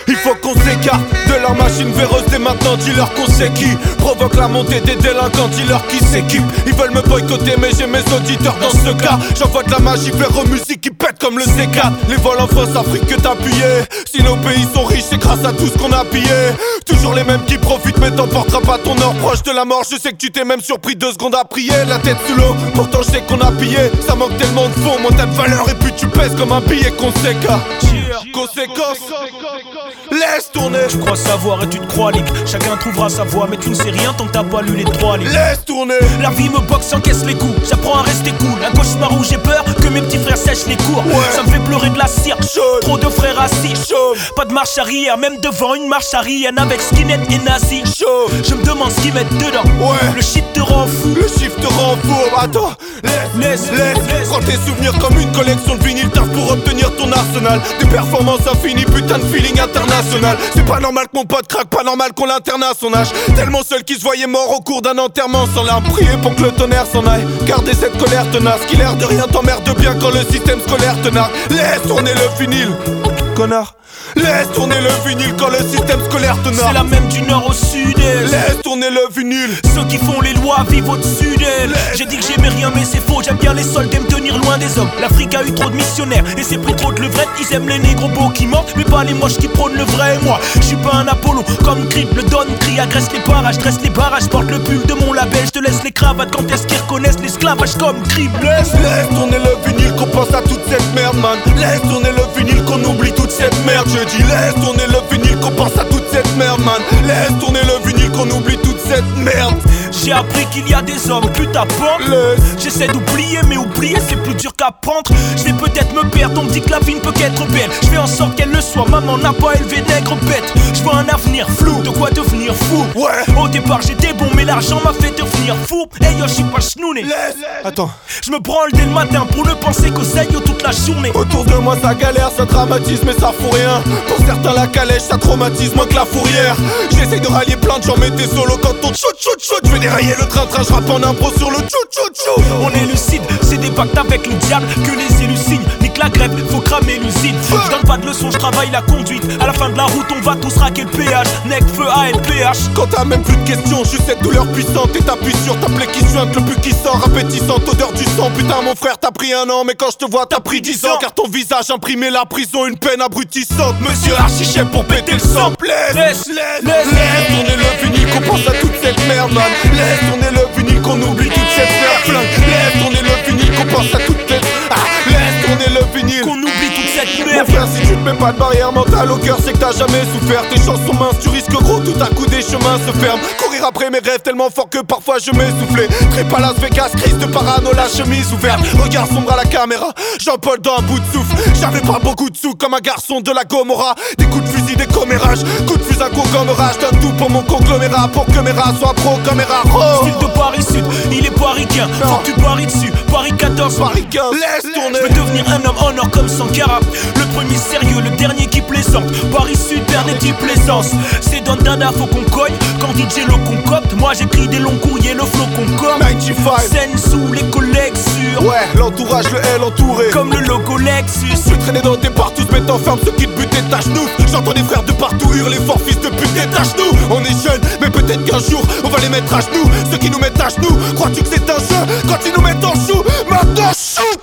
Il faut qu'on s'écarte de leur machine véreuse dès maintenant. Dis-leur qu'on sait qui provoque la montée des délinquants. Dis-leur qui s'équipe. Ils veulent me boycotter mais j'ai mes auditeurs dans ce cas. J'envoie de la magie vers eux, musique qui pète comme le C4. Les vols en France, Afrique que t'as pillé. Si nos pays sont riches c'est grâce à tout ce qu'on a pillé. Toujours les mêmes qui profitent mais t'emporteras pas ton or. Proche de la mort, je sais que tu t'es même surpris 2 secondes à prier. La tête sous l'eau, pourtant je sais qu'on a pillé. Ça manque tellement de fond, moins t'as de valeur et puis tu pèses comme un billet conséquent. Conséquence, laisse tourner. Tu crois savoir et tu te crois libre. Chacun trouvera sa voie mais tu ne sais rien tant que t'as pas lu les 3 livres. Laisse tourner. La vie me boxe, encaisse les coups. J'apprends à rester cool. Un cauchemar où j'ai peur que mes petits frères sèchent les cours. Ça me fait pleurer de la cire. Trop de frères assis. Pas de marche arrière, même devant une marche arrière. Avec skinhead et nazi. Je me demande ce qu'ils mettent dedans. Le shit te rend fou. Le chiffre te rend fou. Attends, laisse. Prends tes souvenirs comme une collection de vinyles. Taf pour obtenir ton arsenal. Des performances infinies, putain de feeling international. C'est pas normal que mon pote craque, pas normal qu'on l'interne à son âge. Tellement seul qu'il se voyait mort au cours d'un enterrement sans larmes. Prier pour que le tonnerre s'en aille. Garder cette colère tenace qui l'air de rien t'emmerde bien quand le système scolaire te nargue. Laisse tourner le vinyle, connard. Laisse tourner le vinyle quand le système scolaire te nargue. C'est la même du nord au sud-est. Laisse tourner le vinyle. Ceux qui font les lois vivent au-dessus d'elles. J'ai dit que j'aimais rien mais c'est faux. J'aime bien les soldats me tenir loin des hommes. L'Afrique a eu trop de missionnaires et c'est pris trop de levrette. Ils aiment les négros beaux qui mentent mais pas les moches qui prônent le vrai. Moi je suis pas un Apollo comme Creep. Le Don crie, agresse les parages, dresse les barrages. Porte le pull de mon label, je te laisse les cravates. Quand est-ce qu'ils reconnaissent l'esclavage comme Creep? Laisse tourner le vinyle qu'on pense à toute cette merde man. Laisse tourner le vinyle qu'on oublie toute cette merde. Je dis laisse tourner le vinyle qu'on pense à toute cette merde man. Laisse tourner le vinyle qu'on oublie toute cette merde. J'ai appris qu'il y a des hommes putes à pendre. J'essaie d'oublier mais oublier c'est plus dur qu'apprendre. Je vais peut-être me perdre, on me dit que la vie ne peut qu'être belle. Je fais en sorte qu'elle le soit, maman n'a pas élevé nègre bête. Je vois un avenir flou, de quoi devenir fou. Au départ j'étais bon mais l'argent m'a fait devenir fou. Hey yo je suis pas chnouné. Attends. Je me branle dès le matin pour ne penser qu'aux aïeux toute la journée. Autour de moi ça galère, ça dramatise mais ça fout rien. Pour certains la calèche ça traumatise moins que la fourrière. J'essaye de rallier plein de gens mais t'es solo quand on shoot. Je vais dérailler le train-train, je rappe en impro sur le tchou. On est lucide, c'est des pactes avec le diable que les élus signent. Nique la grève, faut cramer l'usine. Je donne pas de leçons, je travaille la conduite. À la fin de la route on va tous raquer le péage. Nec, feu, ALPH. Quand t'as même plus de questions, juste cette douleur puissante. Et t'appuies sur ta plaie qui suinte, le but qui sort, appétissante, odeur du sang. Putain mon frère t'as pris 1 an, mais quand je te vois t'as pris 10 ans. Car ton visage imprimé la prison, une peine abrutissante. Monsieur archichef pour péter le sang. Laisse tourner le vinyle qu'on pense à toute cette merde man. Laisse tourner le vinyle qu'on oublie toute cette merde flingue. Laisse tourner le vinyle qu'on pense à toute cette... laisse tourner le vinyle qu'on oublie toute cette merde. Mon frère si tu te mets pas de barrière mentale au cœur c'est que t'as jamais souffert. Tes chances sont minces, tu risques gros, tout à coup des chemins se ferment. Courir après mes rêves tellement fort que parfois je m'essoufflais. Trip à Las Vegas, crise de parano, la chemise ouverte. Regard sombre à la caméra, Jean-Paul dans un bout de souffle. J'avais pas beaucoup de sous comme un garçon de la Gomorra. Des coups de fusil, des commérages, coups de fusil, un conglomérage. Donne tout pour mon conglomérat, pour que mes rats soient pro comme mes rats. Style de Paris Sud, il est paricain. Faut que tu paries dessus, Paris 14, Paris 15. Laisse tourner. Je veux devenir un homme honneur comme Sankara. Le premier sérieux, le dernier qui plaisante. Paris Sud, dernier type plaisance. C'est dans Dada, faut qu'on cogne. Quand DJ le concocte, moi j'écris des longs courriers, le flow concorde. 95. Scène sous les collègues sûrs. Ouais, l'entourage, le L entouré. Comme le logo Lexus. Je traîner dans tes partout, mais t'enfermes ceux qui te butent et tâche-nous. J'entends des frères de partout hurler fort, fils de pute, détache-nous. On est jeunes, mais peut-être qu'un jour on va les mettre à genoux. Ceux qui nous mettent à genoux, crois-tu que c'est un jeu? Quand ils nous mettent en chou, maintenant shoot.